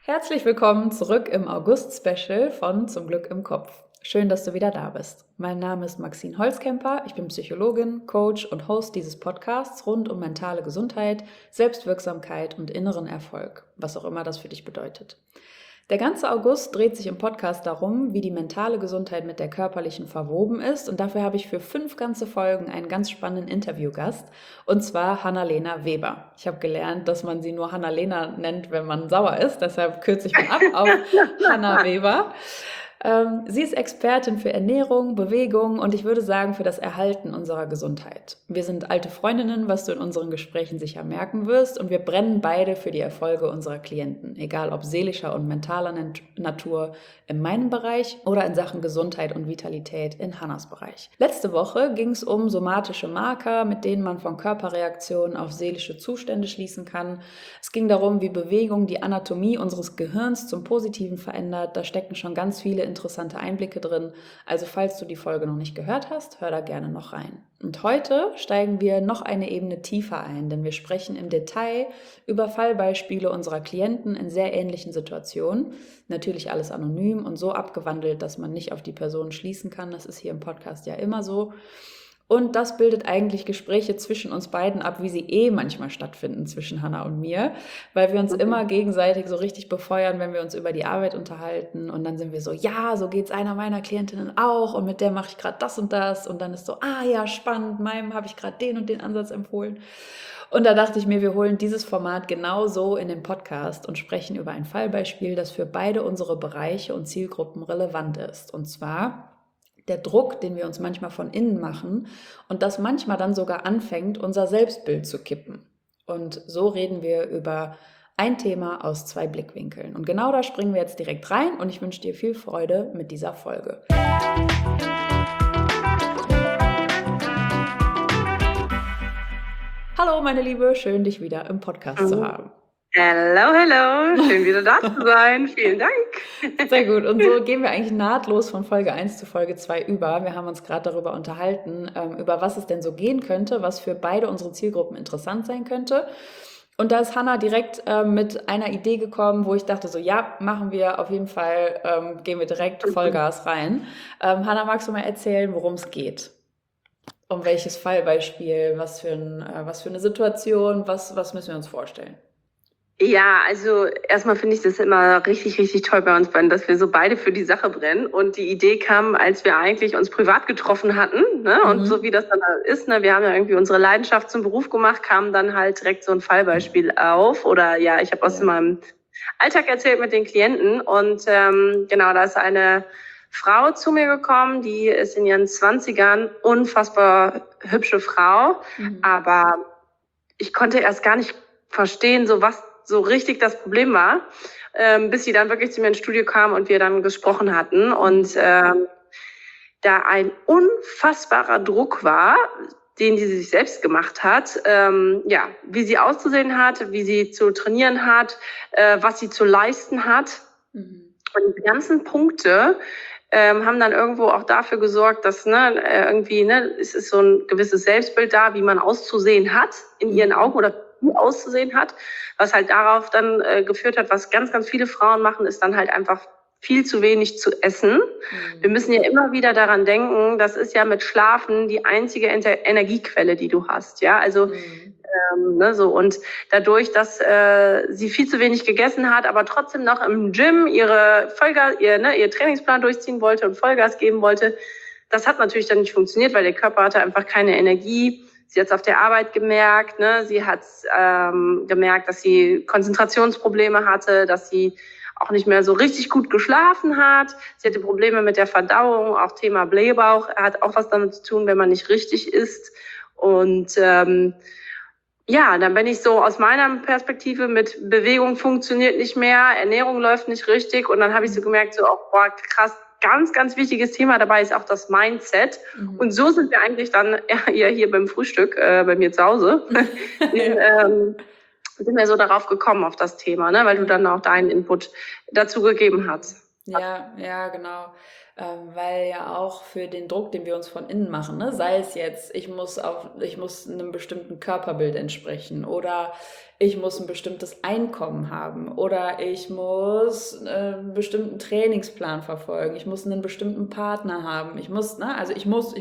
Herzlich willkommen zurück im August-Special von Zum Glück im Kopf. Schön, dass du wieder da bist. Mein Name ist Maxine Holzkemper, ich bin Psychologin, Coach und Host dieses Podcasts rund um mentale Gesundheit, Selbstwirksamkeit und inneren Erfolg, was auch immer das für dich bedeutet. Der ganze August dreht sich im Podcast darum, wie die mentale Gesundheit mit der körperlichen verwoben ist, und dafür habe ich für 5 ganze Folgen einen ganz spannenden Interviewgast, und zwar Hanna-Lena Weber. Ich habe gelernt, dass man sie nur Hanna-Lena nennt, wenn man sauer ist, deshalb kürze ich mal ab auf Hanna Weber. Sie ist Expertin für Ernährung, Bewegung und ich würde sagen für das Erhalten unserer Gesundheit. Wir sind alte Freundinnen, was du in unseren Gesprächen sicher merken wirst, und wir brennen beide für die Erfolge unserer Klienten, egal ob seelischer und mentaler Natur in meinem Bereich oder in Sachen Gesundheit und Vitalität in Hannas Bereich. Letzte Woche ging es um somatische Marker, mit denen man von Körperreaktionen auf seelische Zustände schließen kann. Es ging darum, wie Bewegung die Anatomie unseres Gehirns zum Positiven verändert. Da stecken schon ganz viele interessante Einblicke drin. Also falls du die Folge noch nicht gehört hast, hör da gerne noch rein. Und heute steigen wir noch eine Ebene tiefer ein, denn wir sprechen im Detail über Fallbeispiele unserer Klienten in sehr ähnlichen Situationen. Natürlich alles anonym und so abgewandelt, dass man nicht auf die Person schließen kann. Das ist hier im Podcast ja immer so. Und das bildet eigentlich Gespräche zwischen uns beiden ab, wie sie manchmal stattfinden zwischen Hanna und mir, weil wir uns immer gegenseitig so richtig befeuern, wenn wir uns über die Arbeit unterhalten, und dann sind wir so, ja, so geht's einer meiner Klientinnen auch und mit der mache ich gerade das und das, und dann ist so, ja, spannend, meinem habe ich gerade den und den Ansatz empfohlen. Und da dachte ich mir, wir holen dieses Format genau so in den Podcast und sprechen über ein Fallbeispiel, das für beide unsere Bereiche und Zielgruppen relevant ist, und zwar der Druck, den wir uns manchmal von innen machen und das manchmal dann sogar anfängt, unser Selbstbild zu kippen. Und so reden wir über ein Thema aus 2 Blickwinkeln. Und genau da springen wir jetzt direkt rein und ich wünsche dir viel Freude mit dieser Folge. Hallo meine Liebe, schön dich wieder im Podcast zu haben. Hello, schön wieder da zu sein, vielen Dank. Sehr gut, und so gehen wir eigentlich nahtlos von Folge 1 zu Folge 2 über. Wir haben uns gerade darüber unterhalten, über was es denn so gehen könnte, was für beide unsere Zielgruppen interessant sein könnte. Und da ist Hanna direkt mit einer Idee gekommen, wo ich dachte so, ja, machen wir auf jeden Fall, gehen wir direkt Vollgas rein. Hanna, magst du mal erzählen, worum es geht? Um welches Fallbeispiel, was für eine Situation, was müssen wir uns vorstellen? Ja, also erstmal finde ich das immer richtig, richtig toll bei uns beiden, dass wir so beide für die Sache brennen. Und die Idee kam, als wir eigentlich uns privat getroffen hatten, ne? Und so wie das dann ist, ne? Wir haben ja irgendwie unsere Leidenschaft zum Beruf gemacht, kam dann halt direkt so ein Fallbeispiel auf. Oder ja, ich habe aus meinem Alltag erzählt mit den Klienten. Und genau, da ist eine Frau zu mir gekommen, die ist in ihren 20ern, unfassbar hübsche Frau. Aber ich konnte erst gar nicht verstehen, so was so richtig das Problem war, bis sie dann wirklich zu mir ins Studio kam und wir dann gesprochen hatten. Und da ein unfassbarer Druck war, den die sich selbst gemacht hat, wie sie auszusehen hat, wie sie zu trainieren hat, was sie zu leisten hat. Und die ganzen Punkte haben dann irgendwo auch dafür gesorgt, dass es ist so ein gewisses Selbstbild da, wie man auszusehen hat in ihren Augen oder auszusehen hat, was halt darauf dann geführt hat, was ganz, ganz viele Frauen machen, ist dann halt einfach viel zu wenig zu essen. Wir müssen ja immer wieder daran denken, das ist ja mit Schlafen die einzige Energiequelle, die du hast, ja, also und dadurch, dass sie viel zu wenig gegessen hat, aber trotzdem noch im Gym ihr Trainingsplan durchziehen wollte und Vollgas geben wollte, das hat natürlich dann nicht funktioniert, weil der Körper hatte einfach keine Energie. Sie hat es auf der Arbeit gemerkt, ne? Sie hat gemerkt, dass sie Konzentrationsprobleme hatte, dass sie auch nicht mehr so richtig gut geschlafen hat. Sie hatte Probleme mit der Verdauung, auch Thema Blähbauch hat auch was damit zu tun, wenn man nicht richtig isst. Und dann bin ich so aus meiner Perspektive mit Bewegung funktioniert nicht mehr, Ernährung läuft nicht richtig. Und dann habe ich so gemerkt, krass, ganz, ganz wichtiges Thema dabei ist auch das Mindset. Und so sind wir eigentlich dann hier beim Frühstück bei mir zu Hause, sind wir so darauf gekommen auf das Thema, ne? Weil du dann auch deinen Input dazu gegeben hast. Ja, genau. weil ja auch für den Druck, den wir uns von innen machen, ne, sei es jetzt, ich muss einem bestimmten Körperbild entsprechen oder ich muss ein bestimmtes Einkommen haben oder ich muss einen bestimmten Trainingsplan verfolgen, ich muss einen bestimmten Partner haben, also ich muss.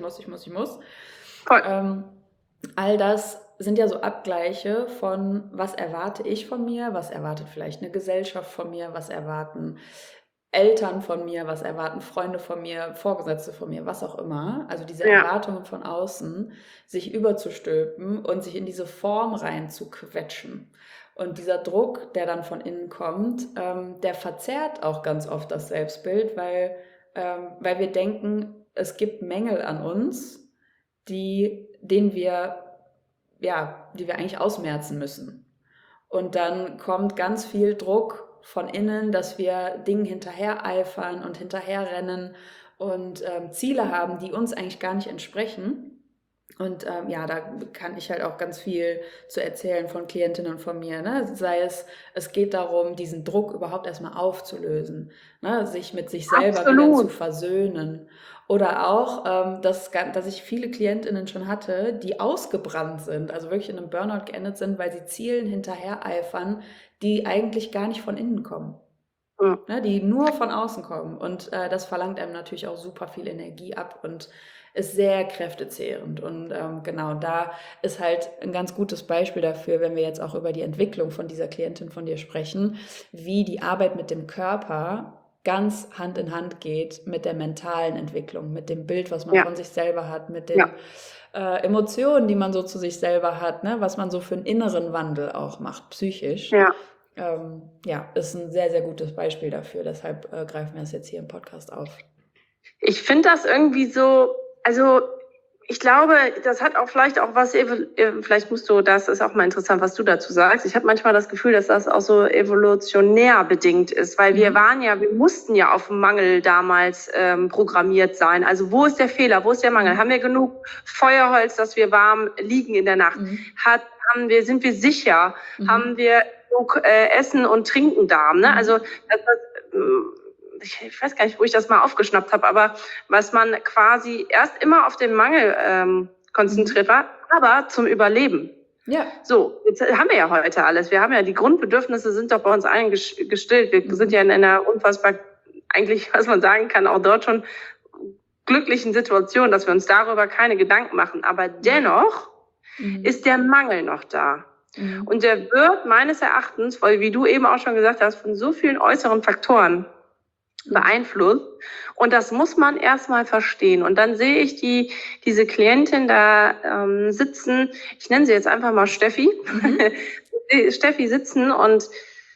Voll. All das sind ja so Abgleiche von, was erwarte ich von mir, was erwartet vielleicht eine Gesellschaft von mir, was erwarten Eltern von mir, was erwarten Freunde von mir, Vorgesetzte von mir, was auch immer. Also diese Ja. Erwartungen von außen, sich überzustülpen und sich in diese Form rein zu quetschen. Und dieser Druck, der dann von innen kommt, der verzerrt auch ganz oft das Selbstbild, weil wir denken, es gibt Mängel an uns, die wir eigentlich ausmerzen müssen. Und dann kommt ganz viel Druck von innen, dass wir Dingen hinterhereifern und hinterherrennen und Ziele haben, die uns eigentlich gar nicht entsprechen. Und da kann ich halt auch ganz viel zu erzählen von Klientinnen von mir. Ne? Sei es geht darum, diesen Druck überhaupt erstmal aufzulösen, ne? Sich mit sich selber wieder zu versöhnen. Oder auch, dass ich viele Klientinnen schon hatte, die ausgebrannt sind, also wirklich in einem Burnout geendet sind, weil sie Zielen hinterhereifern, die eigentlich gar nicht von innen kommen. Ne? Die nur von außen kommen. Und das verlangt einem natürlich auch super viel Energie ab und ist sehr kräftezehrend. Und genau, da ist halt ein ganz gutes Beispiel dafür, wenn wir jetzt auch über die Entwicklung von dieser Klientin von dir sprechen, wie die Arbeit mit dem Körper ganz Hand in Hand geht mit der mentalen Entwicklung, mit dem Bild, was man von sich selber hat, mit den Emotionen, die man so zu sich selber hat, ne? Was man so für einen inneren Wandel auch macht, psychisch. Ist ein sehr, sehr gutes Beispiel dafür. Deshalb greifen wir das jetzt hier im Podcast auf. Ich finde das irgendwie so, also ich glaube, das hat auch vielleicht auch was, vielleicht das ist auch mal interessant, was du dazu sagst. Ich habe manchmal das Gefühl, dass das auch so evolutionär bedingt ist, weil wir mussten ja auf Mangel damals programmiert sein. Also wo ist der Fehler, wo ist der Mangel? Haben wir genug Feuerholz, dass wir warm liegen in der Nacht? Sind wir sicher? Haben wir genug Essen und Trinken da? Ne? Also ich weiß gar nicht, wo ich das mal aufgeschnappt habe, aber was man quasi erst immer auf den Mangel konzentriert war, aber zum Überleben. Ja. So, jetzt haben wir ja heute alles. Wir haben ja die Grundbedürfnisse sind doch bei uns allen gestillt. Wir sind ja in einer unfassbar, eigentlich, was man sagen kann, auch dort schon glücklichen Situation, dass wir uns darüber keine Gedanken machen. Aber dennoch ist der Mangel noch da. Und der wird meines Erachtens, weil wie du eben auch schon gesagt hast, von so vielen äußeren Faktoren beeinflusst. Und das muss man erstmal verstehen. Und dann sehe ich diese Klientin da sitzen, ich nenne sie jetzt einfach mal Steffi, Steffi sitzen und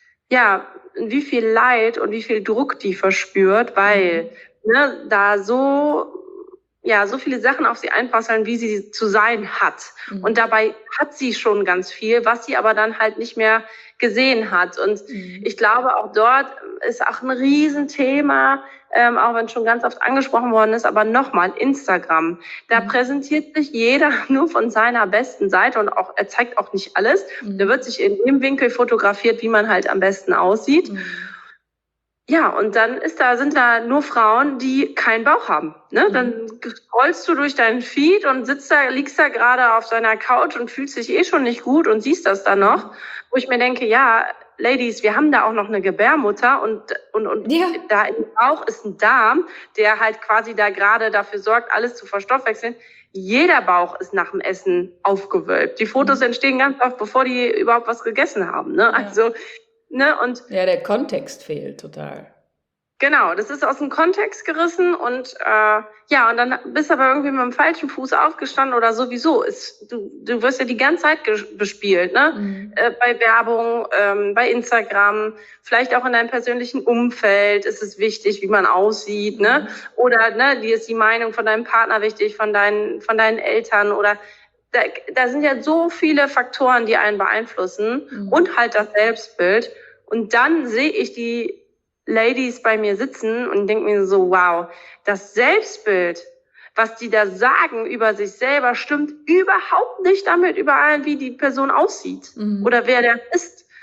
wie viel Leid und wie viel Druck die verspürt, weil da so viele Sachen auf sie einprasseln, wie sie zu sein hat. Und dabei hat sie schon ganz viel, was sie aber dann halt nicht mehr gesehen hat. Und ich glaube, auch dort ist auch ein Riesenthema, auch wenn es schon ganz oft angesprochen worden ist, aber nochmal, Instagram. Da präsentiert sich jeder nur von seiner besten Seite und auch er zeigt auch nicht alles. Da wird sich in dem Winkel fotografiert, wie man halt am besten aussieht. Ja, und dann sind da nur Frauen, die keinen Bauch haben. Ne? Dann scrollst du durch deinen Feed und liegst da gerade auf deiner Couch und fühlst dich schon nicht gut und siehst das dann noch. Wo ich mir denke, ja, Ladies, wir haben da auch noch eine Gebärmutter und da im Bauch ist ein Darm, der halt quasi da gerade dafür sorgt, alles zu verstoffwechseln. Jeder Bauch ist nach dem Essen aufgewölbt. Die Fotos entstehen ganz oft, bevor die überhaupt was gegessen haben. Ne? Also und der Kontext fehlt total. Genau, das ist aus dem Kontext gerissen und und dann bist du aber irgendwie mit dem falschen Fuß aufgestanden oder sowieso. Du wirst ja die ganze Zeit bespielt, ne? Bei Werbung, bei Instagram, vielleicht auch in deinem persönlichen Umfeld ist es wichtig, wie man aussieht, ne? Oder dir ist die Meinung von deinem Partner wichtig, von deinen Eltern oder da sind ja so viele Faktoren, die einen beeinflussen und halt das Selbstbild. Und dann sehe ich die Ladies bei mir sitzen und denke mir so, wow, das Selbstbild, was die da sagen über sich selber, stimmt überhaupt nicht damit überein, wie die Person aussieht oder wer der ist.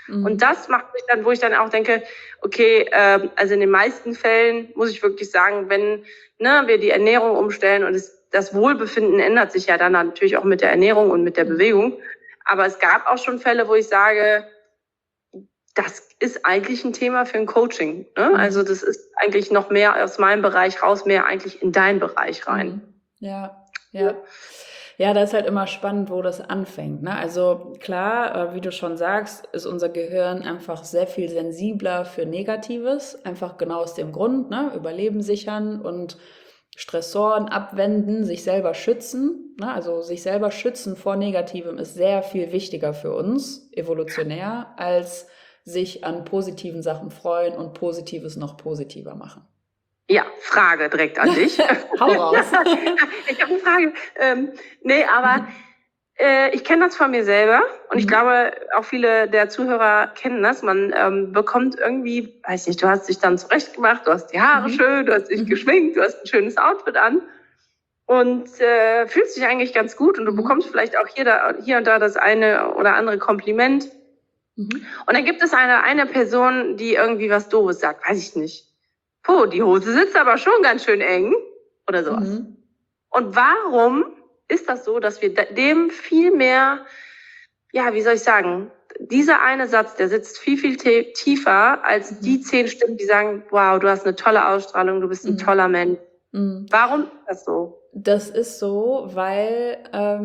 Und das macht mich dann, wo ich dann auch denke, okay, also in den meisten Fällen muss ich wirklich sagen, wenn wir die Ernährung umstellen und das Wohlbefinden ändert sich ja dann natürlich auch mit der Ernährung und mit der Bewegung. Aber es gab auch schon Fälle, wo ich sage, das ist eigentlich ein Thema für ein Coaching. Ne? Also das ist eigentlich noch mehr aus meinem Bereich raus, mehr eigentlich in deinen Bereich rein. Ja. Ja, das ist halt immer spannend, wo das anfängt. Ne? Also klar, wie du schon sagst, ist unser Gehirn einfach sehr viel sensibler für Negatives. Einfach genau aus dem Grund, ne? Überleben sichern und Stressoren abwenden, sich selber schützen. Ne? Also sich selber schützen vor Negativem ist sehr viel wichtiger für uns, evolutionär, als sich an positiven Sachen freuen und Positives noch positiver machen. Ja, Frage direkt an dich. Hau raus. Ich habe eine Frage. Ich kenne das von mir selber und ich glaube, auch viele der Zuhörer kennen das. Man bekommt irgendwie, weiß nicht, du hast dich dann zurechtgemacht, du hast die Haare schön, du hast dich geschminkt, du hast ein schönes Outfit an und fühlst dich eigentlich ganz gut und du bekommst vielleicht auch hier und da das eine oder andere Kompliment. Und dann gibt es eine Person, die irgendwie was Doofes sagt, weiß ich nicht. Die Hose sitzt aber schon ganz schön eng oder sowas. Und warum ist das so, dass wir dem viel mehr, ja, wie soll ich sagen, dieser eine Satz, der sitzt viel, viel tiefer als die 10 Stimmen, die sagen, wow, du hast eine tolle Ausstrahlung, du bist ein toller Mensch. Warum ist das so? Das ist so, weil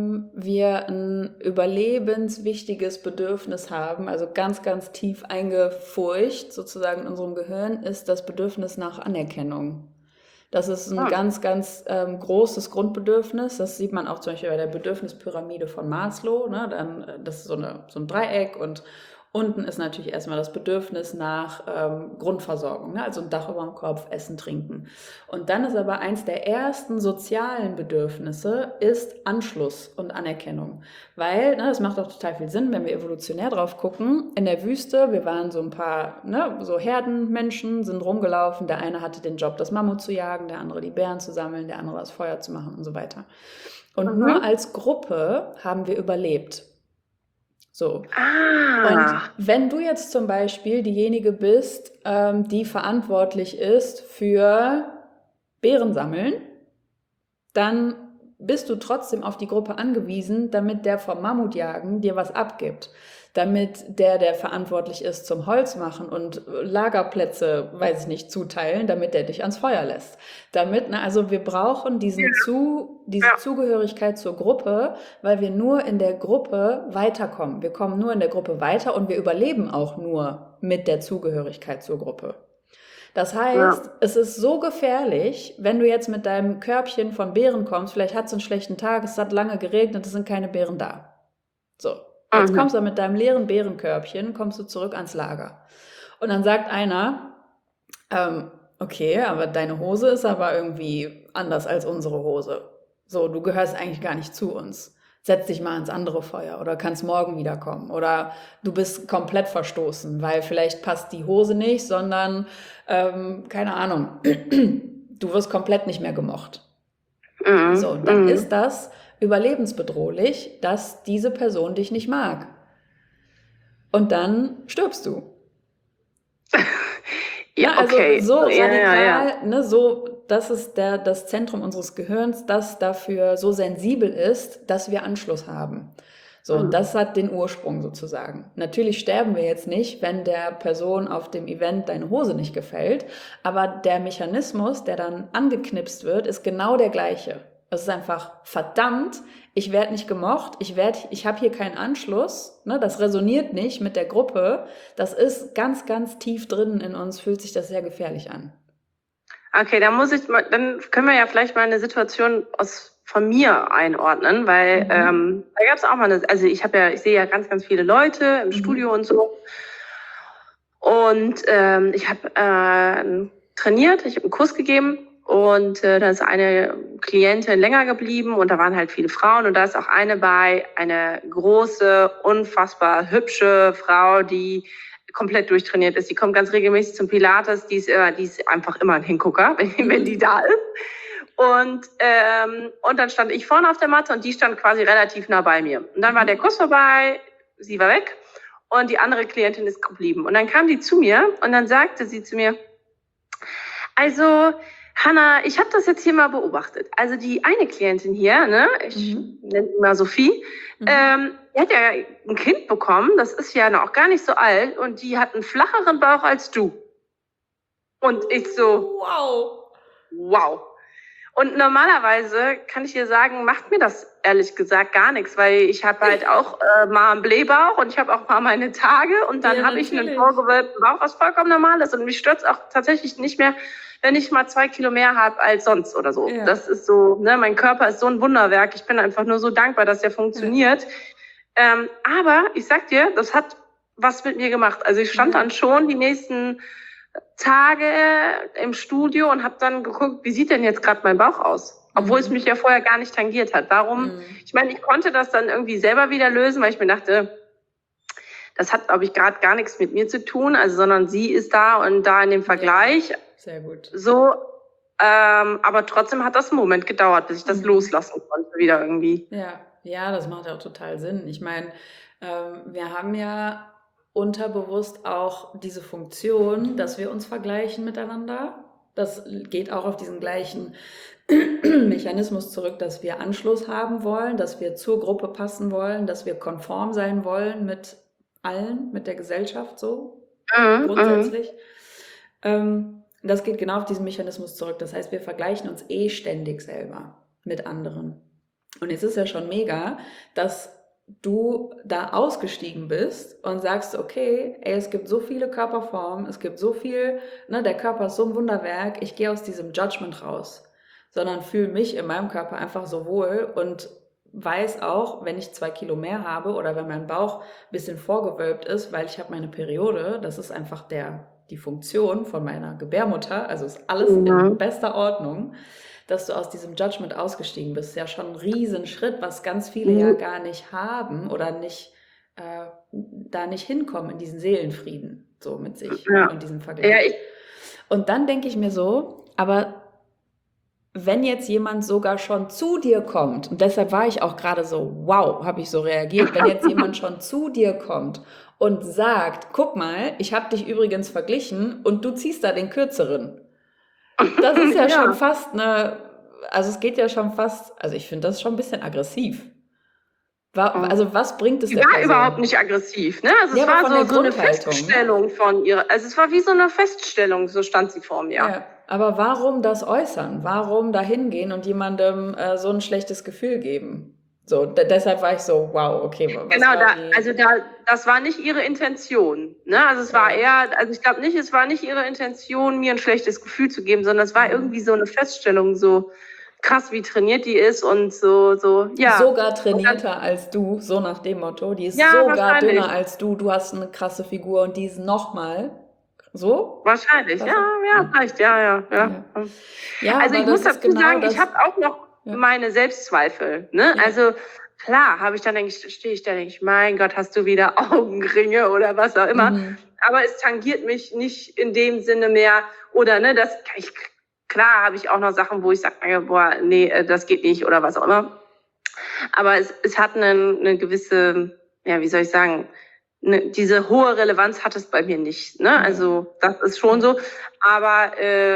wir ein überlebenswichtiges Bedürfnis haben, also ganz, ganz tief eingefurcht sozusagen in unserem Gehirn, ist das Bedürfnis nach Anerkennung. Das ist ein ganz, ganz großes Grundbedürfnis. Das sieht man auch zum Beispiel bei der Bedürfnispyramide von Maslow. Ne? Das ist so ein Dreieck und unten ist natürlich erstmal das Bedürfnis nach Grundversorgung, ne? Also ein Dach über dem Kopf, Essen, Trinken. Und dann ist aber eins der ersten sozialen Bedürfnisse ist Anschluss und Anerkennung. Weil, das macht auch total viel Sinn, wenn wir evolutionär drauf gucken. In der Wüste, wir waren so ein paar, so Herdenmenschen, sind rumgelaufen. Der eine hatte den Job, das Mammut zu jagen, der andere die Bären zu sammeln, der andere das Feuer zu machen und so weiter. Und nur als Gruppe haben wir überlebt. So. Und wenn du jetzt zum Beispiel diejenige bist, die verantwortlich ist für Beeren sammeln, dann bist du trotzdem auf die Gruppe angewiesen, damit der vom Mammutjagen dir was abgibt. Damit der verantwortlich ist zum Holz machen und Lagerplätze, weiß ich nicht, zuteilen, damit der dich ans Feuer lässt. Also wir brauchen diese Zugehörigkeit zur Gruppe, weil wir nur in der Gruppe weiterkommen. Wir kommen nur in der Gruppe weiter und wir überleben auch nur mit der Zugehörigkeit zur Gruppe. Das heißt, es ist so gefährlich, wenn du jetzt mit deinem Körbchen von Beeren kommst, vielleicht hat es einen schlechten Tag, es hat lange geregnet, es sind keine Beeren da. So. Jetzt kommst du mit deinem leeren Beerenkörbchen, kommst du zurück ans Lager. Und dann sagt einer, okay, aber deine Hose ist aber irgendwie anders als unsere Hose. So, du gehörst eigentlich gar nicht zu uns. Setz dich mal ans andere Feuer oder kannst morgen wiederkommen. Oder du bist komplett verstoßen, weil vielleicht passt die Hose nicht, sondern, keine Ahnung, du wirst komplett nicht mehr gemocht. So, dann ist das überlebensbedrohlich, dass diese Person dich nicht mag. Und dann stirbst du. Okay. So radikal, so, das ist das Zentrum unseres Gehirns, das dafür so sensibel ist, dass wir Anschluss haben. So, und das hat den Ursprung sozusagen. Natürlich sterben wir jetzt nicht, wenn der Person auf dem Event deine Hose nicht gefällt, aber der Mechanismus, der dann angeknipst wird, ist genau der gleiche. Es ist einfach, verdammt, ich werde nicht gemocht, ich habe hier keinen Anschluss, das resoniert nicht mit der Gruppe, das ist ganz, ganz tief drin in uns, fühlt sich das sehr gefährlich an. Okay, dann können wir ja vielleicht mal eine Situation von mir einordnen, weil da gab es auch mal ich sehe ja ganz, ganz viele Leute im Studio und so. Und ich habe trainiert, ich habe einen Kurs gegeben. Und da ist eine Klientin länger geblieben und da waren halt viele Frauen und da ist auch eine große, unfassbar hübsche Frau, die komplett durchtrainiert ist. Die kommt ganz regelmäßig zum Pilates, die ist einfach immer ein Hingucker, wenn die da ist. Und dann stand ich vorne auf der Matte und die stand quasi relativ nah bei mir. Und dann war der Kurs vorbei, sie war weg und die andere Klientin ist geblieben. Und dann kam die zu mir und dann sagte sie zu mir, also Hanna, ich habe das jetzt hier mal beobachtet. Also die eine Klientin hier, ne, ich nenne sie mal Sophie, die hat ja ein Kind bekommen, das ist ja noch gar nicht so alt und die hat einen flacheren Bauch als du. Und ich so, wow. Und normalerweise kann ich dir sagen, macht mir das ehrlich gesagt gar nichts, weil ich habe halt auch mal einen Blähbauch und ich habe auch mal meine Tage und dann habe ich einen vorgewölbten Bauch, was vollkommen normal ist. Und mich stört's auch tatsächlich nicht mehr, wenn ich mal 2 Kilo mehr habe als sonst oder so. Ja. Das ist so, ne, mein Körper ist so ein Wunderwerk. Ich bin einfach nur so dankbar, dass der funktioniert. Ja. Aber ich sag dir, das hat was mit mir gemacht. Also ich stand dann schon die nächsten Tage im Studio und habe dann geguckt, wie sieht denn jetzt gerade mein Bauch aus? Obwohl es mich ja vorher gar nicht tangiert hat. Warum? Ich meine, ich konnte das dann irgendwie selber wieder lösen, weil ich mir dachte, das hat, glaube ich, gerade gar nichts mit mir zu tun, also sondern sie ist da und da in dem Vergleich. Ja, sehr gut. So, aber trotzdem hat das einen Moment gedauert, bis ich das loslassen konnte wieder irgendwie. Ja, das macht ja auch total Sinn. Ich meine, wir haben ja unterbewusst auch diese Funktion, dass wir uns vergleichen miteinander. Das geht auch auf diesen gleichen Mechanismus zurück, dass wir Anschluss haben wollen, dass wir zur Gruppe passen wollen, dass wir konform sein wollen mit allen, mit der Gesellschaft so grundsätzlich. Das geht genau auf diesen Mechanismus zurück. Das heißt, wir vergleichen uns ständig selber mit anderen. Und jetzt ist ja schon mega, dass du da ausgestiegen bist und sagst, okay, es gibt so viele Körperformen, es gibt so viel, ne, der Körper ist so ein Wunderwerk, ich gehe aus diesem Judgment raus, sondern fühle mich in meinem Körper einfach so wohl und weiß auch, wenn ich 2 Kilo mehr habe oder wenn mein Bauch ein bisschen vorgewölbt ist, weil ich habe meine Periode, das ist einfach die Funktion von meiner Gebärmutter, also ist alles in bester Ordnung, dass du aus diesem Judgment ausgestiegen bist, ja schon ein Riesenschritt, was ganz viele ja gar nicht haben oder nicht da nicht hinkommen in diesen Seelenfrieden so mit sich und diesem Vergleich. Und dann denke ich mir so, aber wenn jetzt jemand sogar schon zu dir kommt, und deshalb war ich auch gerade so, wow, habe ich so reagiert, wenn jetzt jemand schon zu dir kommt und sagt, guck mal, ich habe dich übrigens verglichen und du ziehst da den Kürzeren. Das ist ja schon fast also es geht ja schon fast, also ich finde das schon ein bisschen aggressiv. Also was bringt es der Person? Die war überhaupt nicht aggressiv, ne? Also es war so eine Feststellung von ihrer, also es war wie so eine Feststellung, so stand sie vor mir. Ja, aber warum das äußern? Warum da hingehen und jemandem so ein schlechtes Gefühl geben? So, deshalb war ich so, wow, okay. Das war nicht ihre Intention, ne? Also es war eher, also ich glaube nicht, es war nicht ihre Intention, mir ein schlechtes Gefühl zu geben, sondern es war irgendwie so eine Feststellung, so krass, wie trainiert die ist und so, ja. Sogar trainierter als du, so nach dem Motto. Die ist sogar dünner als du, du hast eine krasse Figur und die ist nochmal so? Wahrscheinlich, vielleicht, ja. Also ich muss dazu sagen, ich habe auch noch meine Selbstzweifel, ne? Ja. Also klar, stehe ich da, denke ich, mein Gott, hast du wieder Augenringe oder was auch immer. Aber es tangiert mich nicht in dem Sinne mehr, oder ne, klar habe ich auch noch Sachen, wo ich sage, boah, nee, das geht nicht oder was auch immer. Aber es hat eine gewisse, ja, wie soll ich sagen, diese hohe Relevanz hat es bei mir nicht, ne? Also das ist schon so. Aber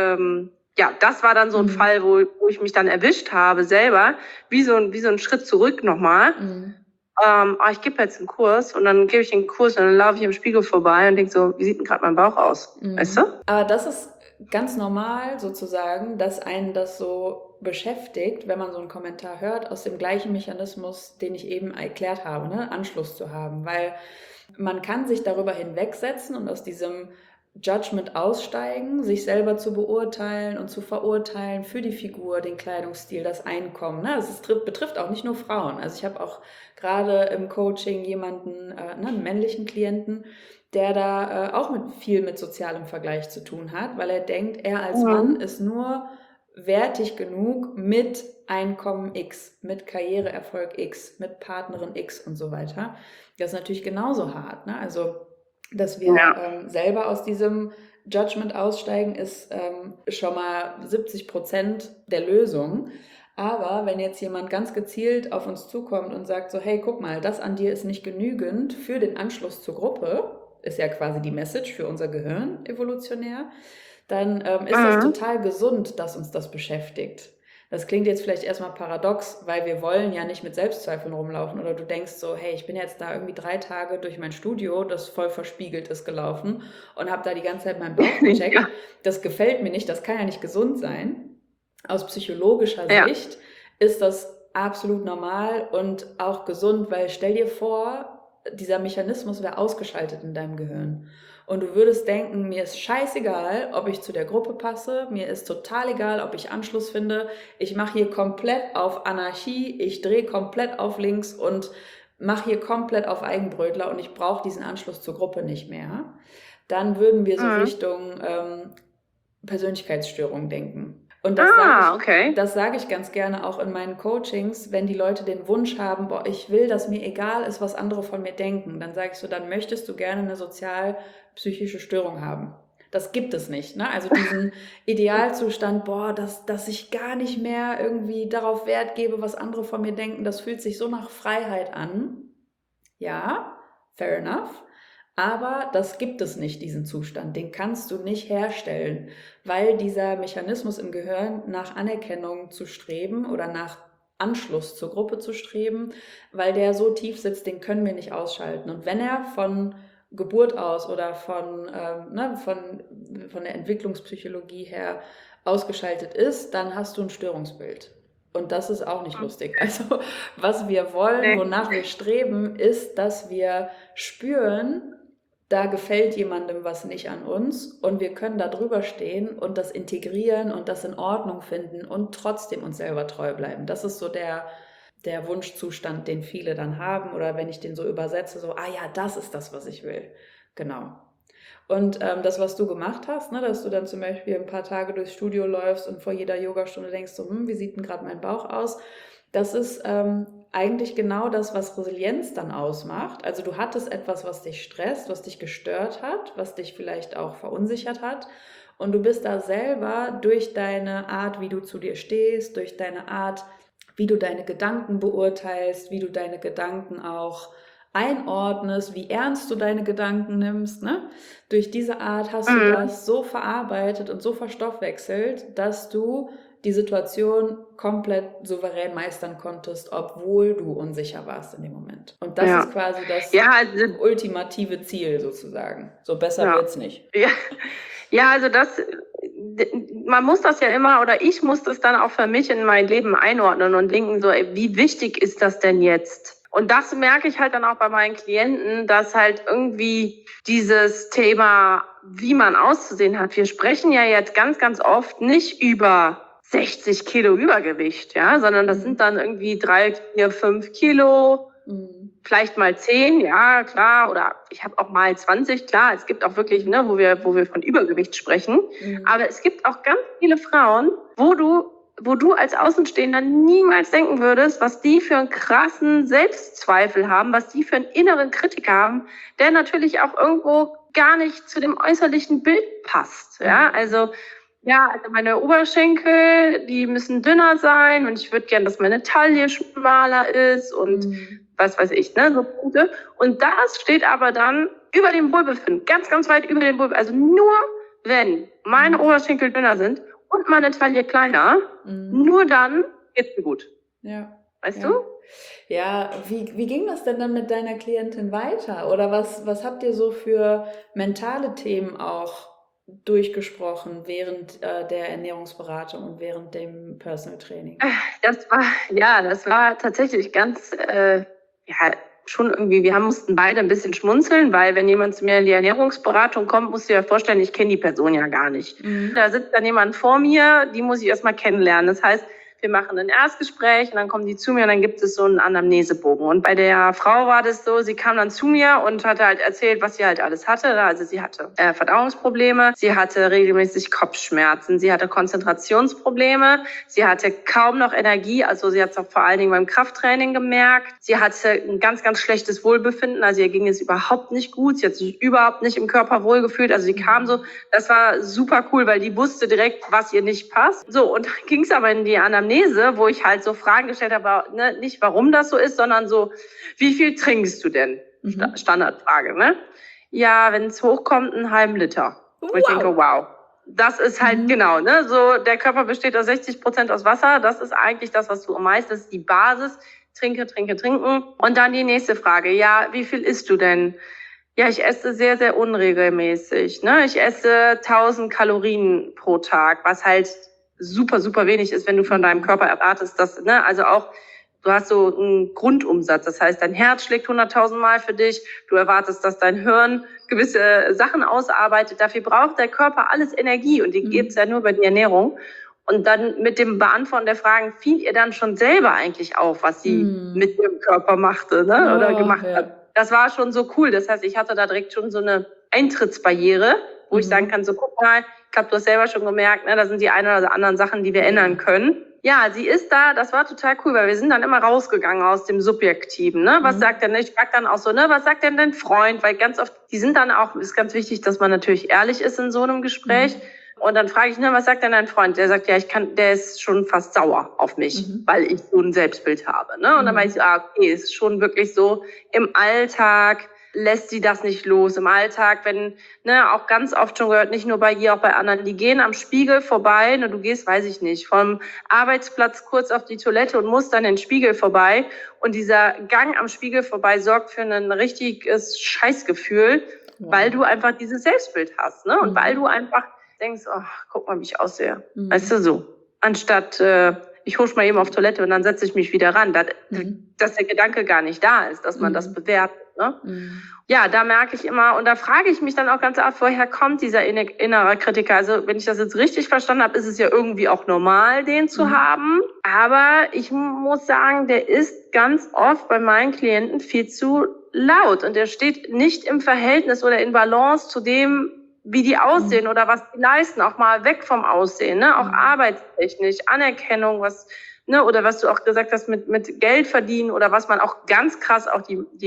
das war dann so ein Fall, wo ich mich dann erwischt habe selber, wie so ein Schritt zurück nochmal. Ich gebe jetzt einen Kurs und dann gebe ich den Kurs und dann laufe ich im Spiegel vorbei und denke so, wie sieht denn gerade mein Bauch aus? Weißt du? Aber das ist ganz normal sozusagen, dass einen das so beschäftigt, wenn man so einen Kommentar hört, aus dem gleichen Mechanismus, den ich eben erklärt habe, ne? Anschluss zu haben, weil man kann sich darüber hinwegsetzen und aus diesem Judgment aussteigen, sich selber zu beurteilen und zu verurteilen für die Figur, den Kleidungsstil, das Einkommen. Ne? Das betrifft auch nicht nur Frauen. Also ich habe auch gerade im Coaching jemanden, einen männlichen Klienten, der da auch viel mit sozialem Vergleich zu tun hat, weil er denkt, er als Mann ist nur wertig genug mit Einkommen X, mit Karriereerfolg X, mit Partnerin X und so weiter. Das ist natürlich genauso hart, ne? Also dass wir selber aus diesem Judgment aussteigen, ist schon mal 70% der Lösung. Aber wenn jetzt jemand ganz gezielt auf uns zukommt und sagt so, hey, guck mal, das an dir ist nicht genügend für den Anschluss zur Gruppe, ist ja quasi die Message für unser Gehirn evolutionär, dann ist das total gesund, dass uns das beschäftigt. Das klingt jetzt vielleicht erstmal paradox, weil wir wollen ja nicht mit Selbstzweifeln rumlaufen oder du denkst so, hey, ich bin jetzt da irgendwie 3 Tage durch mein Studio, das voll verspiegelt ist, gelaufen und habe da die ganze Zeit meinen Bauch gecheckt. Ja. Das gefällt mir nicht, das kann ja nicht gesund sein. Aus psychologischer Sicht ist das absolut normal und auch gesund, weil stell dir vor, dieser Mechanismus wäre ausgeschaltet in deinem Gehirn. Und du würdest denken, mir ist scheißegal, ob ich zu der Gruppe passe, mir ist total egal, ob ich Anschluss finde, ich mache hier komplett auf Anarchie, ich drehe komplett auf links und mache hier komplett auf Eigenbrötler und ich brauche diesen Anschluss zur Gruppe nicht mehr. Dann würden wir so Richtung Persönlichkeitsstörung denken. Und das sage ich ganz gerne auch in meinen Coachings, wenn die Leute den Wunsch haben, boah, ich will, dass mir egal ist, was andere von mir denken, dann sage ich so, dann möchtest du gerne eine sozial-psychische Störung haben. Das gibt es nicht, ne? Also diesen Idealzustand, boah, dass ich gar nicht mehr irgendwie darauf Wert gebe, was andere von mir denken, das fühlt sich so nach Freiheit an. Ja, fair enough. Aber das gibt es nicht, diesen Zustand. Den kannst du nicht herstellen, weil dieser Mechanismus im Gehirn nach Anerkennung zu streben oder nach Anschluss zur Gruppe zu streben, weil der so tief sitzt, den können wir nicht ausschalten. Und wenn er von Geburt aus oder von der Entwicklungspsychologie her ausgeschaltet ist, dann hast du ein Störungsbild. Und das ist auch nicht lustig. Also was wir wollen, wonach wir streben, ist, dass wir spüren, da gefällt jemandem was nicht an uns und wir können da drüber stehen und das integrieren und das in Ordnung finden und trotzdem uns selber treu bleiben. Das ist so der Wunschzustand, den viele dann haben oder wenn ich den so übersetze, so, das ist das, was ich will. Genau. Und das, was du gemacht hast, ne, dass du dann zum Beispiel ein paar Tage durchs Studio läufst und vor jeder Yogastunde denkst so, wie sieht denn gerade mein Bauch aus? Das ist eigentlich genau das, was Resilienz dann ausmacht. Also du hattest etwas, was dich stresst, was dich gestört hat, was dich vielleicht auch verunsichert hat. Und du bist da selber durch deine Art, wie du zu dir stehst, durch deine Art, wie du deine Gedanken beurteilst, wie du deine Gedanken auch einordnest, wie ernst du deine Gedanken nimmst, ne? Durch diese Art hast du das so verarbeitet und so verstoffwechselt, dass du die Situation komplett souverän meistern konntest, obwohl du unsicher warst in dem Moment. Und das ist quasi das ultimative Ziel sozusagen. So besser wird's nicht. Ja, also man muss das ja immer, oder ich muss das dann auch für mich in mein Leben einordnen und denken so, wie wichtig ist das denn jetzt? Und das merke ich halt dann auch bei meinen Klienten, dass halt irgendwie dieses Thema, wie man auszusehen hat, wir sprechen ja jetzt ganz, ganz oft nicht über 60 Kilo Übergewicht, ja, sondern das sind dann irgendwie 3, 4, 5 Kilo, vielleicht mal 10, ja, klar, oder ich habe auch mal 20, klar, es gibt auch wirklich, ne, wo wir von Übergewicht sprechen, aber es gibt auch ganz viele Frauen, wo du als Außenstehender niemals denken würdest, was die für einen krassen Selbstzweifel haben, was die für einen inneren Kritiker haben, der natürlich auch irgendwo gar nicht zu dem äußerlichen Bild passt, ja, also meine Oberschenkel, die müssen dünner sein und ich würde gern, dass meine Taille schmaler ist und was weiß ich, ne, so Punkte. Und das steht aber dann über dem Wohlbefinden, ganz, ganz weit über dem Wohlbefinden. Also nur wenn meine Oberschenkel dünner sind und meine Taille kleiner, nur dann geht's mir gut. Ja. Weißt du? Ja, wie ging das denn dann mit deiner Klientin weiter? Oder was habt ihr so für mentale Themen auch durchgesprochen während der Ernährungsberatung und während dem Personal Training? Das war tatsächlich ganz, schon irgendwie, wir mussten beide ein bisschen schmunzeln, weil wenn jemand zu mir in die Ernährungsberatung kommt, musst du dir vorstellen, ich kenne die Person ja gar nicht. Da sitzt dann jemand vor mir, die muss ich erstmal kennenlernen. Das heißt, wir machen ein Erstgespräch und dann kommen die zu mir und dann gibt es so einen Anamnesebogen. Und bei der Frau war das so, sie kam dann zu mir und hatte halt erzählt, was sie halt alles hatte. Also sie hatte Verdauungsprobleme, sie hatte regelmäßig Kopfschmerzen, sie hatte Konzentrationsprobleme, sie hatte kaum noch Energie, also sie hat es auch vor allen Dingen beim Krafttraining gemerkt. Sie hatte ein ganz, ganz schlechtes Wohlbefinden, also ihr ging es überhaupt nicht gut, sie hat sich überhaupt nicht im Körper wohlgefühlt. Also sie kam so, das war super cool, weil die wusste direkt, was ihr nicht passt. So, und dann ging es aber in die Anamnese Anamnese, wo ich halt so Fragen gestellt habe, ne, nicht warum das so ist, sondern so, wie viel trinkst du denn? Standardfrage, ne? Ja, wenn es hochkommt, einen halben Liter. Wo ich denke, wow. Das ist halt genau, ne? So, der Körper besteht aus 60% aus Wasser. Das ist eigentlich das, was du am meisten, das ist die Basis. Trinken. Und dann die nächste Frage. Ja, wie viel isst du denn? Ja, ich esse sehr, sehr unregelmäßig, ne? Ich esse 1000 Kalorien pro Tag, was halt super, super wenig ist, wenn du von deinem Körper erwartest, dass, ne? Also auch, du hast so einen Grundumsatz. Das heißt, dein Herz schlägt 100.000 Mal für dich. Du erwartest, dass dein Hirn gewisse Sachen ausarbeitet. Dafür braucht der Körper alles Energie und die gibt's ja nur über die Ernährung. Und dann mit dem Beantworten der Fragen fiel ihr dann schon selber eigentlich auf, was sie mit ihrem Körper machte, ne? Oder gemacht hat. Das war schon so cool. Das heißt, ich hatte da direkt schon so eine Eintrittsbarriere, wo ich sagen kann, so guck mal, ich glaube, du hast selber schon gemerkt, ne, da sind die ein oder anderen Sachen, die wir ändern können. Ja, sie ist da, das war total cool, weil wir sind dann immer rausgegangen aus dem Subjektiven, ne? Was sagt denn, ich frag dann auch so, ne, was sagt denn dein Freund? Weil ganz oft, die sind dann auch, ist ganz wichtig, dass man natürlich ehrlich ist in so einem Gespräch. Und dann frage ich, ne, was sagt denn dein Freund? Der sagt, ja, der ist schon fast sauer auf mich, weil ich so ein Selbstbild habe, ne? Und dann weiß ich, okay, ist schon wirklich so, im Alltag lässt sie das nicht los. Im Alltag, wenn, ne, auch ganz oft schon gehört, nicht nur bei ihr, auch bei anderen, die gehen am Spiegel vorbei, ne, du gehst, weiß ich nicht, vom Arbeitsplatz kurz auf die Toilette und musst dann den Spiegel vorbei. Und dieser Gang am Spiegel vorbei sorgt für ein richtiges Scheißgefühl, weil du einfach dieses Selbstbild hast, ne? Und weil du einfach denkst, oh, guck mal, wie ich aussehe. Weißt du, so. Anstatt, ich husch mal eben auf Toilette und dann setze ich mich wieder ran. Dass der Gedanke gar nicht da ist, dass man das bewertet. Ne? Ja, da merke ich immer, und da frage ich mich dann auch ganz oft, woher kommt dieser innere Kritiker? Also, wenn ich das jetzt richtig verstanden habe, ist es ja irgendwie auch normal, den zu haben. Aber ich muss sagen, der ist ganz oft bei meinen Klienten viel zu laut. Und der steht nicht im Verhältnis oder in Balance zu dem, wie die aussehen oder was die leisten, auch mal weg vom Aussehen, ne? Auch arbeitstechnisch, Anerkennung, was, ne, oder was du auch gesagt hast mit Geld verdienen oder was man auch ganz krass, auch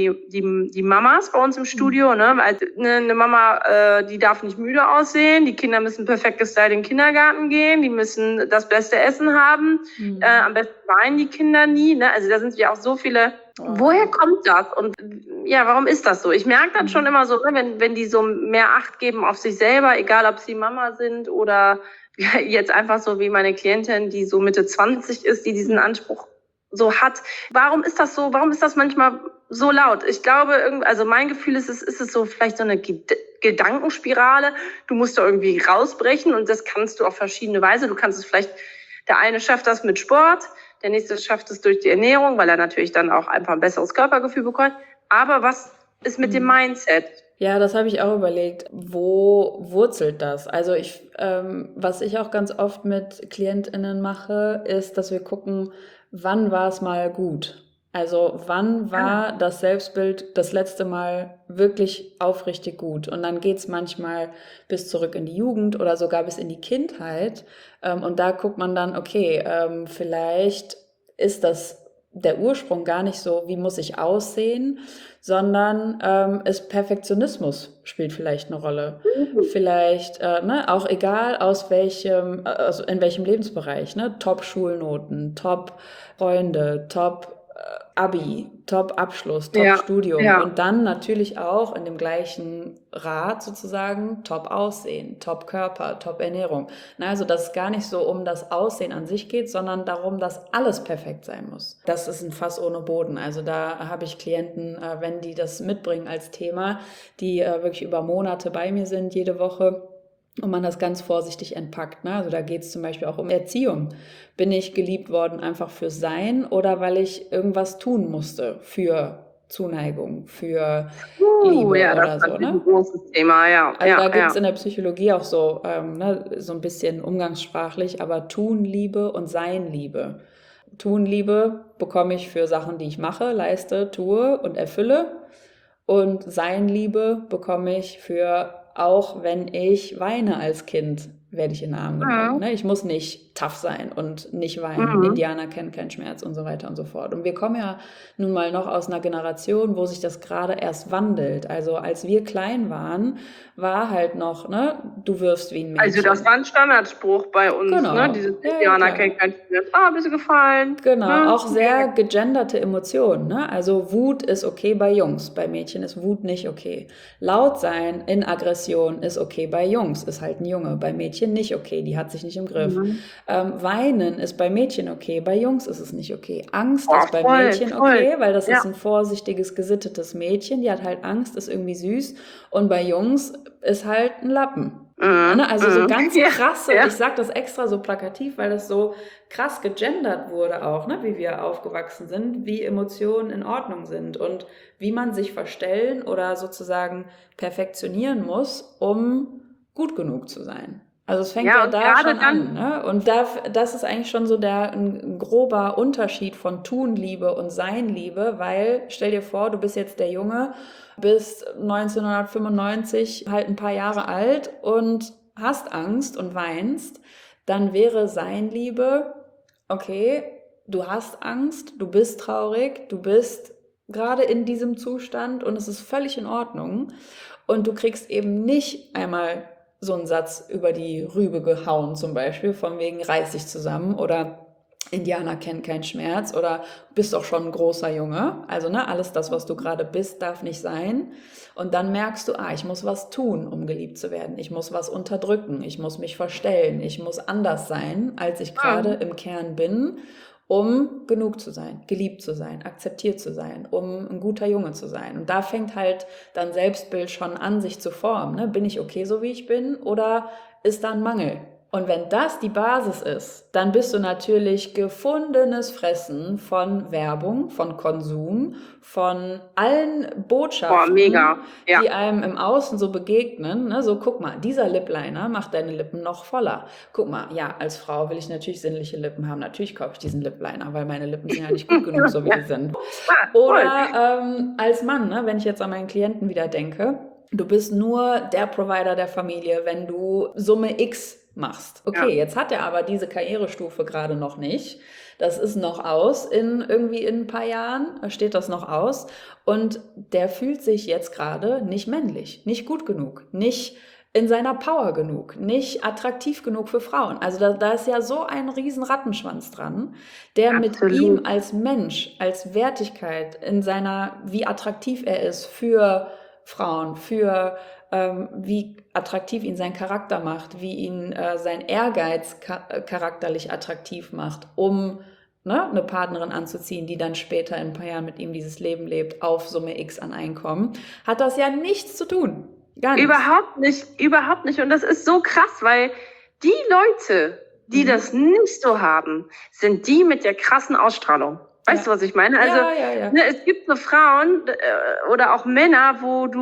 die Mamas bei uns im Studio, ne? Also, eine Mama, die darf nicht müde aussehen, die Kinder müssen perfekt gestylt in den Kindergarten gehen, die müssen das beste Essen haben, am besten weinen die Kinder nie, ne? Also da sind ja auch so viele. Woher kommt das? Und ja, warum ist das so? Ich merke dann schon immer so, ne, wenn die so mehr Acht geben auf sich selber, egal ob sie Mama sind oder jetzt einfach so wie meine Klientin, die so Mitte 20 ist, die diesen Anspruch so hat. Warum ist das so? Warum ist das manchmal so laut? Ich glaube, also mein Gefühl ist es so vielleicht so eine Gedankenspirale. Du musst da irgendwie rausbrechen und das kannst du auf verschiedene Weise. Du kannst es vielleicht, der eine schafft das mit Sport, der nächste schafft es durch die Ernährung, weil er natürlich dann auch einfach ein besseres Körpergefühl bekommt. Aber was ist mit dem Mindset? Ja, das habe ich auch überlegt. Wo wurzelt das? Also was ich auch ganz oft mit KlientInnen mache, ist, dass wir gucken, wann war es mal gut? Also wann war das Selbstbild das letzte Mal wirklich aufrichtig gut? Und dann geht's manchmal bis zurück in die Jugend oder sogar bis in die Kindheit. Und da guckt man dann, okay, vielleicht ist das der Ursprung gar nicht so, wie muss ich aussehen, sondern Perfektionismus spielt vielleicht eine Rolle. Vielleicht, auch egal aus welchem, also in welchem Lebensbereich, ne? Top-Schulnoten, Top-Freunde, Top-Abi, Top-Abschluss, Top-Studium und dann natürlich auch in dem gleichen Rad sozusagen Top-Aussehen, Top-Körper, Top-Ernährung. Also, dass es gar nicht so um das Aussehen an sich geht, sondern darum, dass alles perfekt sein muss. Das ist ein Fass ohne Boden. Also da habe ich Klienten, wenn die das mitbringen als Thema, die wirklich über Monate bei mir sind, jede Woche, und man das ganz vorsichtig entpackt. Ne? Also da geht es zum Beispiel auch um Erziehung. Bin ich geliebt worden einfach für Sein oder weil ich irgendwas tun musste für Zuneigung, für Liebe oder so? Das ist ein großes Thema, ja. Also da gibt es in der Psychologie auch so, so ein bisschen umgangssprachlich, aber Tun-Liebe und Sein-Liebe. Tun-Liebe bekomme ich für Sachen, die ich mache, leiste, tue und erfülle. Und Sein-Liebe bekomme ich für, auch wenn ich weine als Kind, werde ich in den Arm genommen. Ne? Ich muss nicht tough sein und nicht weinen. Indianer kennen keinen Schmerz und so weiter und so fort. Und wir kommen ja nun mal noch aus einer Generation, wo sich das gerade erst wandelt. Also als wir klein waren, war halt noch, ne, du wirfst wie ein Mädchen. Also das war ein Standardspruch bei uns, Genau. Ne? Dieses Indianer kennen keinen Schmerz. Bist du gefallen? Genau, Ne? auch sehr gegenderte Emotionen. Ne? Also Wut ist okay bei Jungs, bei Mädchen ist Wut nicht okay. Laut sein in Aggression ist okay bei Jungs, ist halt ein Junge, bei Mädchen nicht okay, die hat sich nicht im Griff. Weinen ist bei Mädchen okay, bei Jungs ist es nicht okay. Angst ist bei Mädchen okay, weil das ist ein vorsichtiges, gesittetes Mädchen, die hat halt Angst, ist irgendwie süß, und bei Jungs ist halt ein Lappen. Also so ganz krasse, ich sage das extra so plakativ, weil das so krass gegendert wurde auch, ne, wie wir aufgewachsen sind, wie Emotionen in Ordnung sind und wie man sich verstellen oder sozusagen perfektionieren muss, um gut genug zu sein. Also es fängt ja da schon an, ne? Und das ist eigentlich schon so ein grober Unterschied von Tunliebe und Seinliebe, weil stell dir vor, du bist jetzt der Junge, bist 1995 halt ein paar Jahre alt und hast Angst und weinst, dann wäre Seinliebe, okay, du hast Angst, du bist traurig, du bist gerade in diesem Zustand und es ist völlig in Ordnung und du kriegst eben nicht einmal so einen Satz über die Rübe gehauen zum Beispiel, von wegen reiß dich zusammen oder Indianer kennen keinen Schmerz oder bist doch schon ein großer Junge. Also ne, alles das, was du gerade bist, darf nicht sein. Und dann merkst du, ich muss was tun, um geliebt zu werden. Ich muss was unterdrücken, ich muss mich verstellen, ich muss anders sein, als ich gerade im Kern bin, um genug zu sein, geliebt zu sein, akzeptiert zu sein, um ein guter Junge zu sein. Und da fängt halt dann Selbstbild schon an, sich zu formen. Ne? Bin ich okay, so wie ich bin, oder ist da ein Mangel? Und wenn das die Basis ist, dann bist du natürlich gefundenes Fressen von Werbung, von Konsum, von allen Botschaften, die einem im Außen so begegnen. Ne? So, guck mal, dieser Lip-Liner macht deine Lippen noch voller. Guck mal, ja, als Frau will ich natürlich sinnliche Lippen haben. Natürlich kaufe ich diesen Lip-Liner, weil meine Lippen sind ja nicht gut genug, so wie sie sind. Oder als Mann, ne? Wenn ich jetzt an meinen Klienten wieder denke, du bist nur der Provider der Familie, wenn du Summe X machst. Okay, jetzt hat er aber diese Karrierestufe gerade noch nicht. Das ist noch aus, in ein paar Jahren steht das noch aus. Und der fühlt sich jetzt gerade nicht männlich, nicht gut genug, nicht in seiner Power genug, nicht attraktiv genug für Frauen. Also da ist ja so ein riesen Rattenschwanz dran, der mit ihm als Mensch, als Wertigkeit in seiner, wie attraktiv er ist für Frauen, für wie attraktiv ihn sein Charakter macht, wie ihn sein Ehrgeiz charakterlich attraktiv macht, um eine Partnerin anzuziehen, die dann später in ein paar Jahren mit ihm dieses Leben lebt, auf Summe X an Einkommen, hat das ja nichts zu tun. Gar nichts. Überhaupt nicht. Und das ist so krass, weil die Leute, die das nicht so haben, sind die mit der krassen Ausstrahlung. Weißt du, was ich meine? Also ne, es gibt so Frauen oder auch Männer,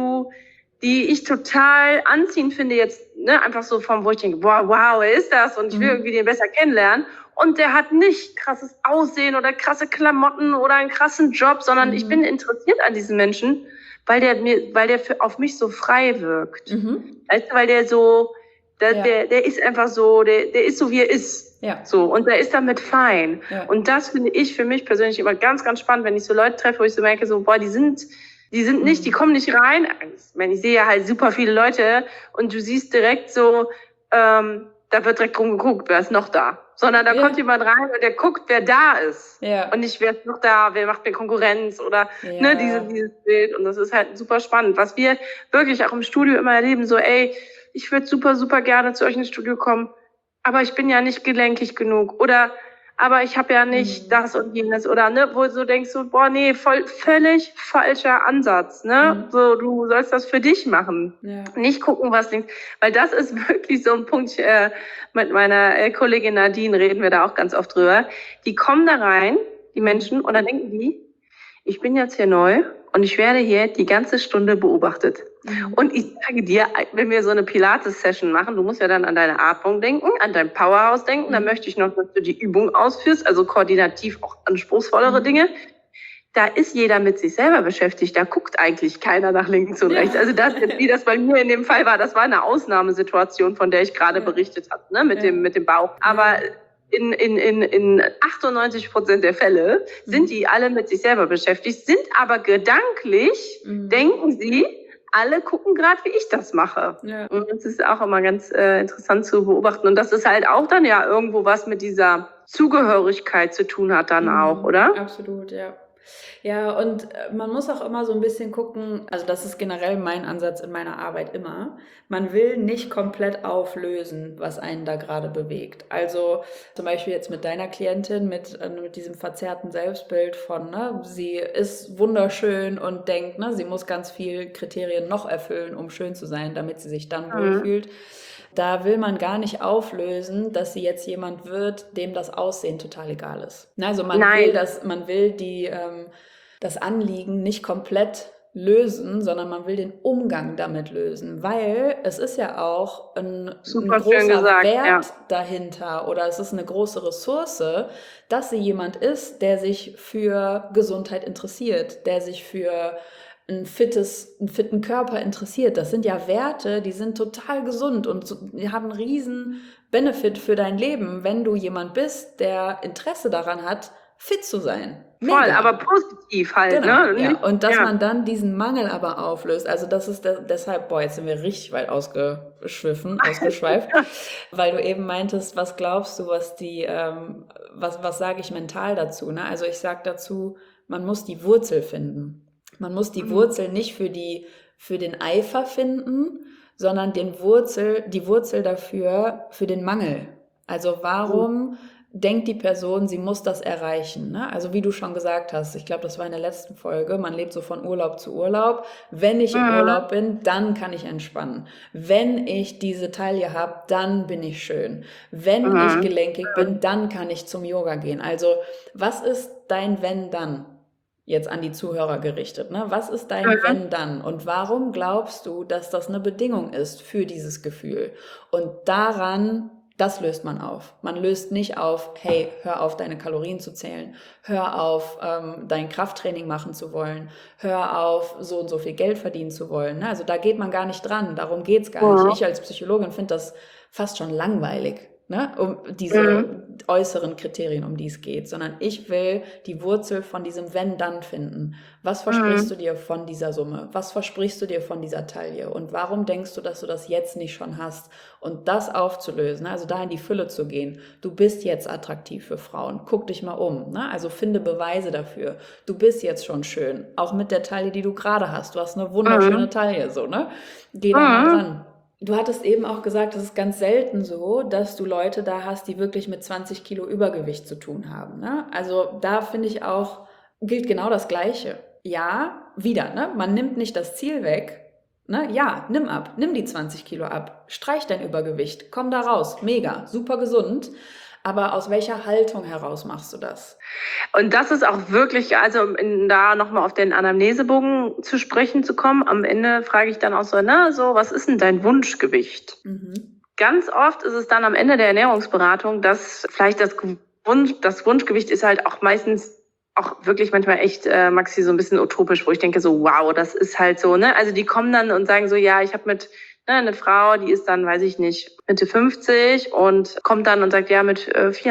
die ich total anziehend finde jetzt, ne, einfach so wo ich denke, wow, wer ist das? Und ich will irgendwie den besser kennenlernen. Und der hat nicht krasses Aussehen oder krasse Klamotten oder einen krassen Job, sondern ich bin interessiert an diesen Menschen, weil der auf mich so frei wirkt. Weißt du, weil der so, der ist einfach so, der ist so, wie er ist. Ja. So, und der ist damit fein. Ja. Und das finde ich für mich persönlich immer ganz, ganz spannend, wenn ich so Leute treffe, wo ich so merke, so, boah, die sind nicht, die kommen nicht rein. Ich sehe ja halt super viele Leute und du siehst direkt so, da wird direkt rumgeguckt, wer ist noch da. Sondern da kommt jemand rein und der guckt, wer da ist. Ja. Und nicht, wer ist noch da, wer macht mir Konkurrenz oder ne, dieses Bild. Und das ist halt super spannend. Was wir wirklich auch im Studio immer erleben, so, ich würde super, super gerne zu euch ins Studio kommen, aber ich bin ja nicht gelenkig genug. Oder aber ich habe ja nicht das und jenes oder ne, wo du so denkst, so, boah, nee, völlig falscher Ansatz, ne? So, du sollst das für dich machen. Ja. Nicht gucken, was links, weil das ist wirklich so ein Punkt, mit meiner Kollegin Nadine reden wir da auch ganz oft drüber. Die kommen da rein, die Menschen, und dann denken die, ich bin jetzt hier neu und ich werde hier die ganze Stunde beobachtet. Und ich sage dir, wenn wir so eine Pilates-Session machen, du musst ja dann an deine Atmung denken, an dein Powerhouse denken, dann möchte ich noch, dass du die Übung ausführst, also koordinativ auch anspruchsvollere Dinge. da ist jeder mit sich selber beschäftigt. Da guckt eigentlich keiner nach links und rechts. Also das jetzt, wie das bei mir in dem Fall war, das war eine Ausnahmesituation, von der ich gerade berichtet habe, ne, mit dem Bauch. Aber in 98% der Fälle sind die alle mit sich selber beschäftigt, sind aber gedanklich, denken sie, alle gucken gerade, wie ich das mache. Ja. Und das ist auch immer ganz interessant zu beobachten. Und das ist halt auch dann ja irgendwo was mit dieser Zugehörigkeit zu tun hat dann auch, oder? Absolut, ja. Ja, und man muss auch immer so ein bisschen gucken, also das ist generell mein Ansatz in meiner Arbeit immer, man will nicht komplett auflösen, was einen da gerade bewegt. Also zum Beispiel jetzt mit deiner Klientin, mit diesem verzerrten Selbstbild von, ne, sie ist wunderschön und denkt, ne, sie muss ganz viel Kriterien noch erfüllen, um schön zu sein, damit sie sich dann wohlfühlt. Da will man gar nicht auflösen, dass sie jetzt jemand wird, dem das Aussehen total egal ist. Also man will das Anliegen nicht komplett lösen, sondern man will den Umgang damit lösen, weil es ist ja auch ein großer Wert dahinter oder es ist eine große Ressource, dass sie jemand ist, der sich für Gesundheit interessiert, der sich für einen fitten Körper interessiert. Das sind ja Werte, die sind total gesund und die haben einen riesen Benefit für dein Leben, wenn du jemand bist, der Interesse daran hat, fit zu sein. Mega. Voll, aber positiv halt, genau, ne? Ja. Und dass man dann diesen Mangel aber auflöst. Also das ist deshalb, jetzt sind wir richtig weit ausgeschweift, weil du eben meintest, was glaubst du, was sage ich mental dazu? Ne? Also ich sage dazu, man muss die Wurzel finden. Man muss die Wurzel nicht für den Eifer finden, sondern die Wurzel dafür für den Mangel. Also warum denkt die Person, sie muss das erreichen? Ne? Also wie du schon gesagt hast, ich glaube, das war in der letzten Folge, man lebt so von Urlaub zu Urlaub. Wenn ich im Urlaub bin, dann kann ich entspannen. Wenn ich diese Taille habe, dann bin ich schön. Wenn ich gelenkig bin, dann kann ich zum Yoga gehen. Also was ist dein Wenn-Dann? Jetzt an die Zuhörer gerichtet, ne? Was ist dein Wenn-Dann? Und warum glaubst du, dass das eine Bedingung ist für dieses Gefühl? Und das löst man auf. Man löst nicht auf, hey, hör auf, deine Kalorien zu zählen, hör auf, dein Krafttraining machen zu wollen, hör auf, so und so viel Geld verdienen zu wollen. Ne? Also da geht man gar nicht dran, darum geht's gar nicht. Ich als Psychologin finde das fast schon langweilig. Ne, um diese äußeren Kriterien, um die es geht, sondern ich will die Wurzel von diesem Wenn-Dann finden. Was versprichst du dir von dieser Summe? Was versprichst du dir von dieser Taille? Und warum denkst du, dass du das jetzt nicht schon hast? Und das aufzulösen, also da in die Fülle zu gehen. Du bist jetzt attraktiv für Frauen. Guck dich mal um. Ne? Also finde Beweise dafür. Du bist jetzt schon schön. Auch mit der Taille, die du gerade hast. Du hast eine wunderschöne Taille. So, ne? Geh da mal ran. Du hattest eben auch gesagt, es ist ganz selten so, dass du Leute da hast, die wirklich mit 20 Kilo Übergewicht zu tun haben. Ne? Also da finde ich auch, gilt genau das Gleiche. Ja, wieder, ne? Man nimmt nicht das Ziel weg. Ne? Ja, nimm ab, nimm die 20 Kilo ab, streich dein Übergewicht, komm da raus, mega, super gesund. Aber aus welcher Haltung heraus machst du das? Und das ist auch wirklich, also da nochmal auf den Anamnesebogen zu sprechen zu kommen, am Ende frage ich dann auch so, was ist denn dein Wunschgewicht? Ganz oft ist es dann am Ende der Ernährungsberatung, dass vielleicht das Wunschgewicht ist halt auch meistens auch wirklich manchmal echt, Maxi, so ein bisschen utopisch, wo ich denke so, wow, das ist halt so, ne? Also die kommen dann und sagen so, ja, ich habe mit eine Frau, die ist dann, weiß ich nicht, Mitte 50 und kommt dann und sagt, ja, mit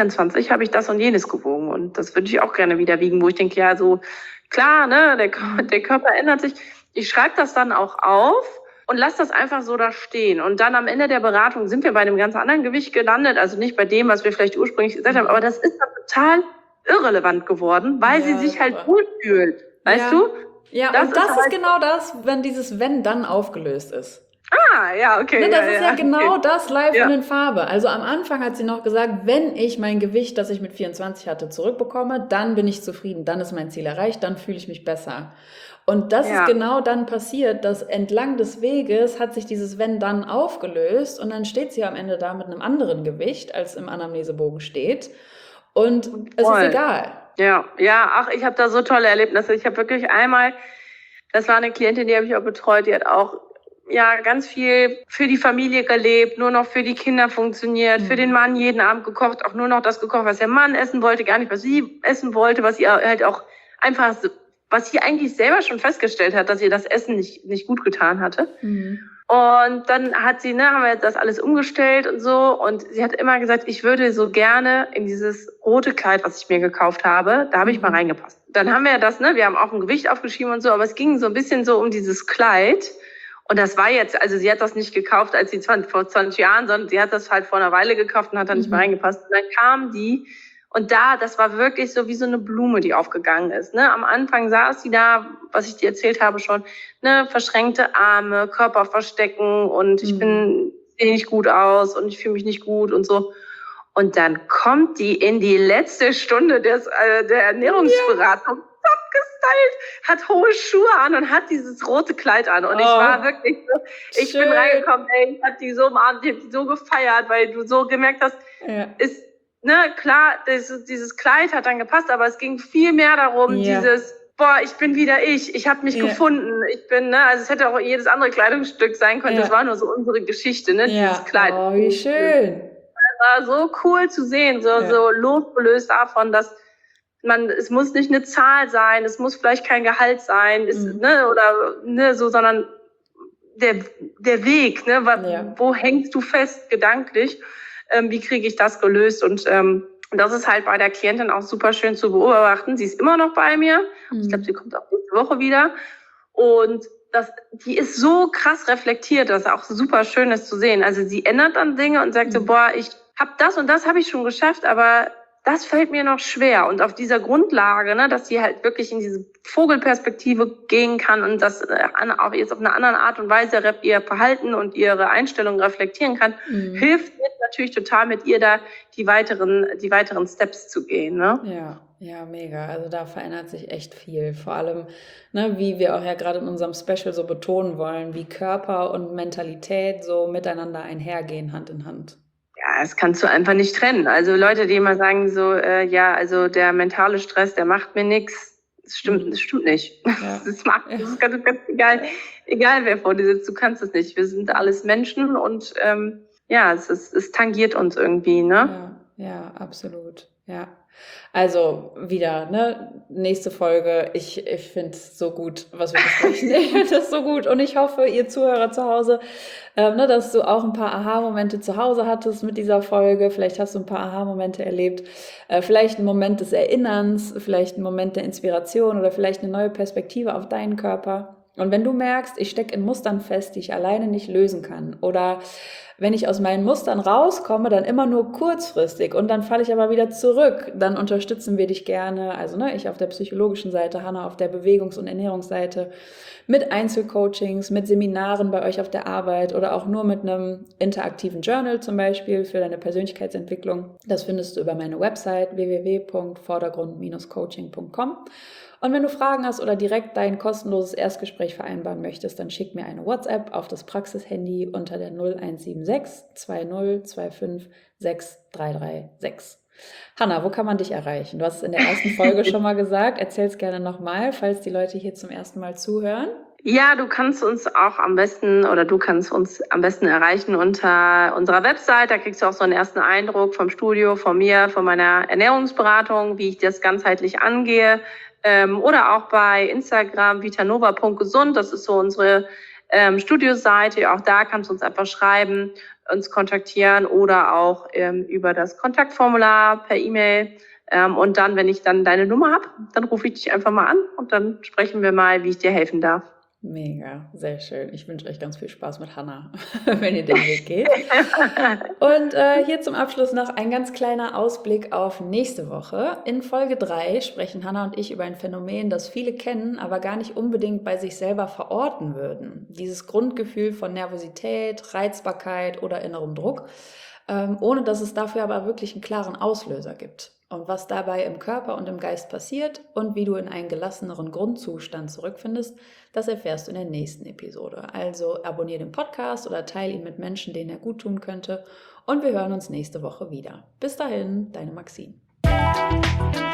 24 habe ich das und jenes gewogen und das würde ich auch gerne wieder wiegen, wo ich denke, ja, so klar, ne, der Körper ändert sich. Ich schreibe das dann auch auf und lasse das einfach so da stehen. Und dann am Ende der Beratung sind wir bei einem ganz anderen Gewicht gelandet, also nicht bei dem, was wir vielleicht ursprünglich gesagt haben, aber das ist dann total irrelevant geworden, weil sie sich halt wohlfühlt, weißt du? Ja, das ist genau das, wenn dieses Wenn dann aufgelöst ist. Ja, okay. Ne, das ist ja genau das live in Farbe. Also am Anfang hat sie noch gesagt, wenn ich mein Gewicht, das ich mit 24 hatte, zurückbekomme, dann bin ich zufrieden, dann ist mein Ziel erreicht, dann fühle ich mich besser. Und das ist genau dann passiert, dass entlang des Weges hat sich dieses Wenn dann aufgelöst und dann steht sie am Ende da mit einem anderen Gewicht, als im Anamnesebogen steht. Und es ist egal. Ja, ach, ich habe da so tolle Erlebnisse. Ich habe wirklich einmal, das war eine Klientin, die habe ich auch betreut, die hat auch ganz viel für die Familie gelebt, nur noch für die Kinder funktioniert, für den Mann jeden Abend gekocht, auch nur noch das gekocht, was der Mann essen wollte, gar nicht, was sie essen wollte, was ihr halt auch einfach was sie eigentlich selber schon festgestellt hat, dass ihr das Essen nicht gut getan hatte. Und dann hat sie, haben wir das alles umgestellt und so. Und sie hat immer gesagt, ich würde so gerne in dieses rote Kleid, was ich mir gekauft habe, da habe ich mal reingepasst. Dann haben wir das, wir haben auch ein Gewicht aufgeschrieben und so, aber es ging so ein bisschen so um dieses Kleid. Und das war jetzt, also sie hat das nicht gekauft, als sie vor 20 Jahren, sondern sie hat das halt vor einer Weile gekauft und hat da nicht mehr reingepasst. Und dann kam die und das war wirklich so wie so eine Blume, die aufgegangen ist. Am Anfang saß sie da, was ich dir erzählt habe schon, verschränkte Arme, Körper verstecken und ich sehe nicht gut aus und ich fühle mich nicht gut und so. Und dann kommt die in die letzte Stunde der Ernährungsberatung, top gestylt, hat hohe Schuhe an und hat dieses rote Kleid an. Und ich war wirklich so, ich bin reingekommen, ich hab die so umarmt, ich hab die so gefeiert, weil du so gemerkt hast, ist, klar, dieses Kleid hat dann gepasst, aber es ging viel mehr darum, dieses, ich bin wieder ich habe mich gefunden, ich bin, also es hätte auch jedes andere Kleidungsstück sein können, das war nur so unsere Geschichte, dieses Kleid. Oh, wie schön. Das war so cool zu sehen, so losgelöst davon, dass es muss nicht eine Zahl sein, es muss vielleicht kein Gehalt sein, sondern der Weg, wo hängst du fest gedanklich? Wie kriege ich das gelöst? Und das ist halt bei der Klientin auch super schön zu beobachten. Sie ist immer noch bei mir. Ich glaube, sie kommt auch nächste Woche wieder. Und die ist so krass reflektiert, dass es auch super schön ist zu sehen. Also sie ändert dann Dinge und sagt so, ich habe das und das habe ich schon geschafft, aber das fällt mir noch schwer. Und auf dieser Grundlage, dass sie halt wirklich in diese Vogelperspektive gehen kann und das auch jetzt auf eine andere Art und Weise ihr Verhalten und ihre Einstellung reflektieren kann, hilft mir natürlich total, mit ihr da die weiteren Steps zu gehen. Ne? Ja, mega. Also da verändert sich echt viel. Vor allem, wie wir auch ja gerade in unserem Special so betonen wollen, wie Körper und Mentalität so miteinander einhergehen, Hand in Hand. Ja, das kannst du einfach nicht trennen. Also Leute, die immer sagen so, also der mentale Stress, der macht mir nichts. Das stimmt nicht. Ja. Das ist ganz egal wer vor dir sitzt, du kannst es nicht. Wir sind alles Menschen und es tangiert uns irgendwie, ne? Ja, absolut. Ja. Also wieder, nächste Folge. Ich finde es so gut, was wir besprechen. Ich finde das so gut und ich hoffe, ihr Zuhörer zu Hause, dass du auch ein paar Aha-Momente zu Hause hattest mit dieser Folge. Vielleicht hast du ein paar Aha-Momente erlebt. Vielleicht einen Moment des Erinnerns, vielleicht einen Moment der Inspiration oder vielleicht eine neue Perspektive auf deinen Körper. Und wenn du merkst, ich stecke in Mustern fest, die ich alleine nicht lösen kann oder wenn ich aus meinen Mustern rauskomme, dann immer nur kurzfristig und dann falle ich aber wieder zurück, dann unterstützen wir dich gerne, also ich auf der psychologischen Seite, Hannah auf der Bewegungs- und Ernährungsseite, mit Einzelcoachings, mit Seminaren bei euch auf der Arbeit oder auch nur mit einem interaktiven Journal zum Beispiel für deine Persönlichkeitsentwicklung. Das findest du über meine Website www.vordergrund-coaching.com. Und wenn du Fragen hast oder direkt dein kostenloses Erstgespräch vereinbaren möchtest, dann schick mir eine WhatsApp auf das Praxishandy unter der 0176 2025 6336. Hannah, wo kann man dich erreichen? Du hast es in der ersten Folge schon mal gesagt. Erzähl es gerne nochmal, falls die Leute hier zum ersten Mal zuhören. Ja, du kannst uns am besten erreichen unter unserer Website. Da kriegst du auch so einen ersten Eindruck vom Studio, von mir, von meiner Ernährungsberatung, wie ich das ganzheitlich angehe. Oder auch bei Instagram vitanova.gesund, das ist so unsere Studioseite. Auch da kannst du uns einfach schreiben, uns kontaktieren oder auch über das Kontaktformular per E-Mail. Und dann, wenn ich dann deine Nummer habe, dann rufe ich dich einfach mal an und dann sprechen wir mal, wie ich dir helfen darf. Mega, sehr schön. Ich wünsche euch ganz viel Spaß mit Hannah, wenn ihr den Weg geht. Und hier zum Abschluss noch ein ganz kleiner Ausblick auf nächste Woche. In Folge 3 sprechen Hannah und ich über ein Phänomen, das viele kennen, aber gar nicht unbedingt bei sich selber verorten würden. Dieses Grundgefühl von Nervosität, Reizbarkeit oder innerem Druck, ohne dass es dafür aber wirklich einen klaren Auslöser gibt. Und was dabei im Körper und im Geist passiert und wie du in einen gelasseneren Grundzustand zurückfindest, das erfährst du in der nächsten Episode. Also abonniere den Podcast oder teile ihn mit Menschen, denen er gut tun könnte. Und wir hören uns nächste Woche wieder. Bis dahin, deine Maxine.